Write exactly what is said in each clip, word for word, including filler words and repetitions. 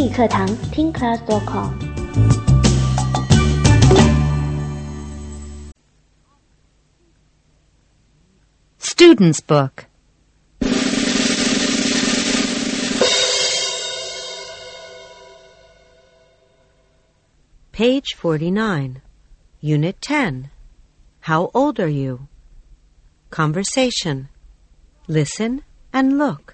英语课堂听 class dot com。 Student's Book. Page forty-nine, Unit ten. How old are you? Conversation. Listen and look.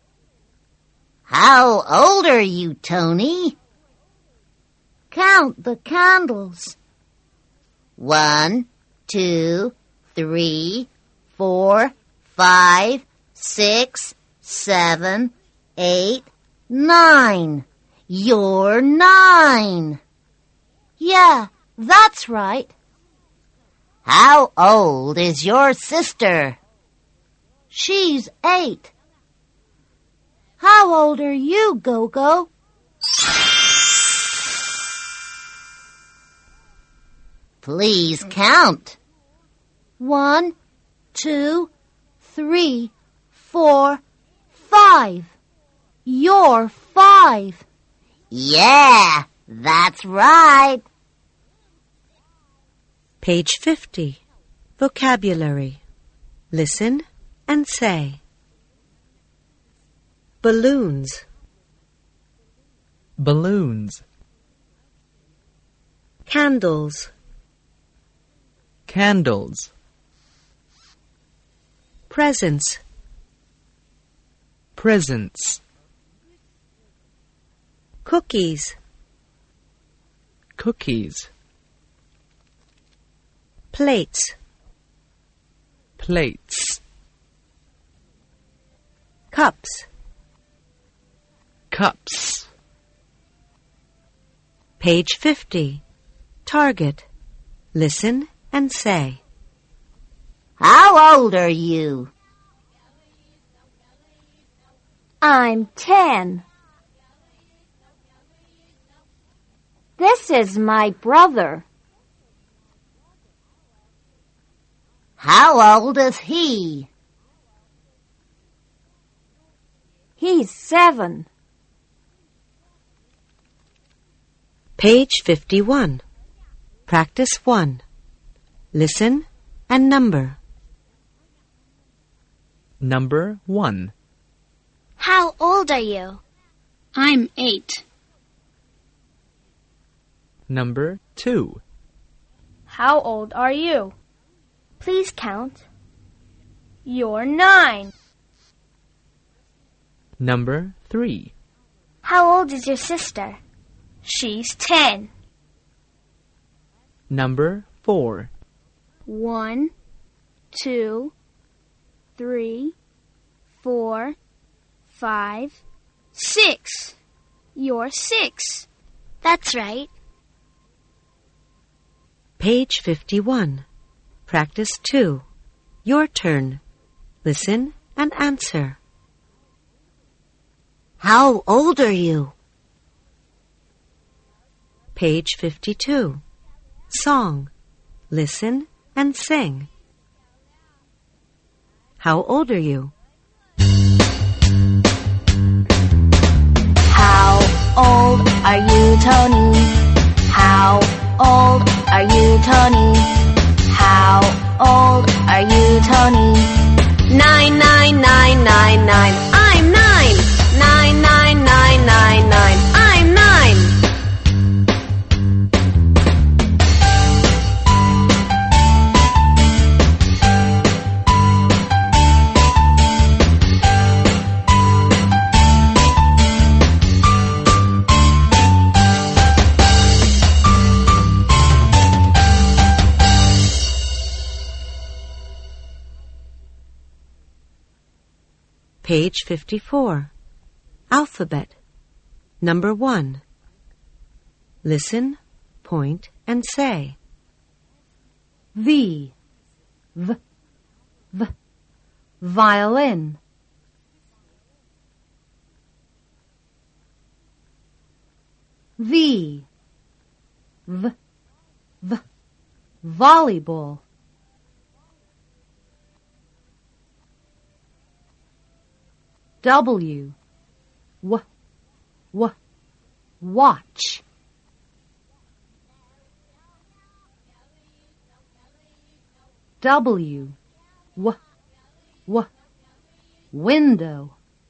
How old are you, Tony? Count the candles. One, two, three, four, five, six, seven, eight, nine. You're nine. Yeah, that's right. How old is your sister? She's eight. How old are you, Gogo? Please count. One, two, three, four, five. You're five. Yeah, that's right. Page fifty, Vocabulary. Listen and say. Balloons. Balloons. Candles. Candles. Presents. Presents. Cookies. Cookies. Plates. Plates. Cups. Cups. Page fifty, Target. Listen and say. How old are you? I'm ten. This is my brother. How old is he? He's seven. Page fifty-one. Practice one. Listen and number. Number one. How old are you? I'm eight. Number two. How old are you? Please count. You're nine. Number three. How old is your sister? She's ten. Number four. One, two, three, four, five, six. You're six. That's right. Page fifty-one. Practice two. Your turn. Listen and answer. How old are you? Page fifty-two. Song. Listen and sing. How old are you? How old are you, Tony? How old are you, Tony? How old are you, Tony? Nine, nine, nine, nine, nine. I'm nine. Nine, nine, nine, nine, nine. I'm nine. Page fifty-four. Alphabet. Number one. Listen, point, and say. V. V. V. Violin. V. V. V. Volleyball. W. W. W. watch. W, w, w, window.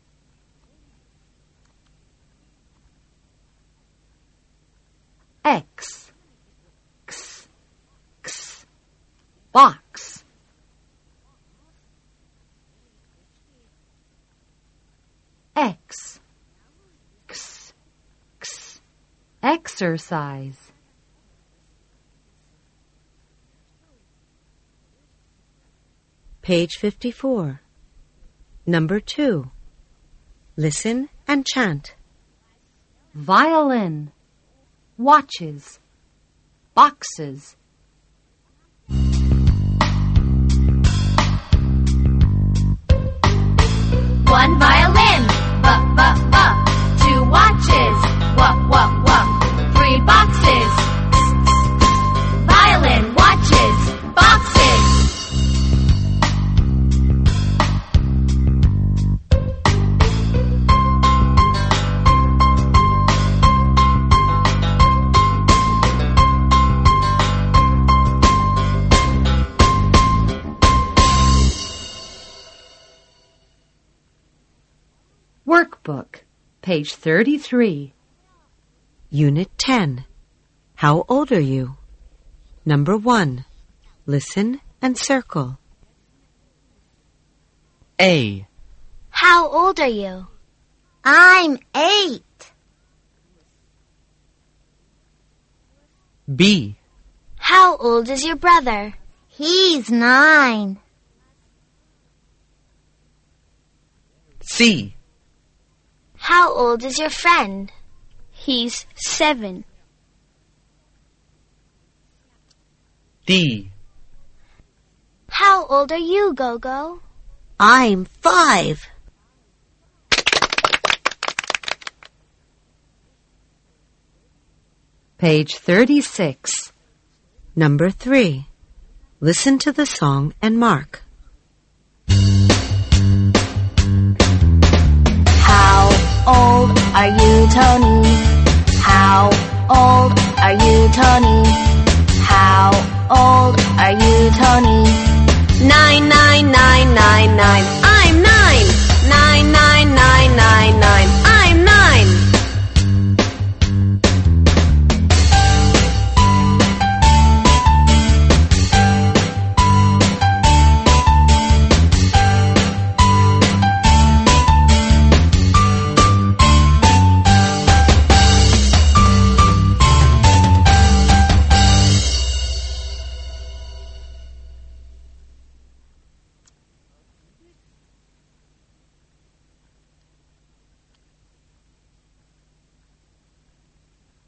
X, x, x, box. X, x, x, exercise. Page fifty-four. Number two. Listen and chant. Violin, watches, boxes. One violin, ba ba ba. Two watches, wa wa wa. Three boxes, violin, watches, boxes. Workbook, page thirty-three. Unit ten. How old are you? Number one. Listen and circle. A. How old are you? I'm eight. B. How old is your brother? He's nine. C. How old is your friend? He's seven. D. How old are you, Gogo? I'm five. Page thirty-six. Number three. Listen to the song and mark. How old are you, Tony? How old are you, Tony?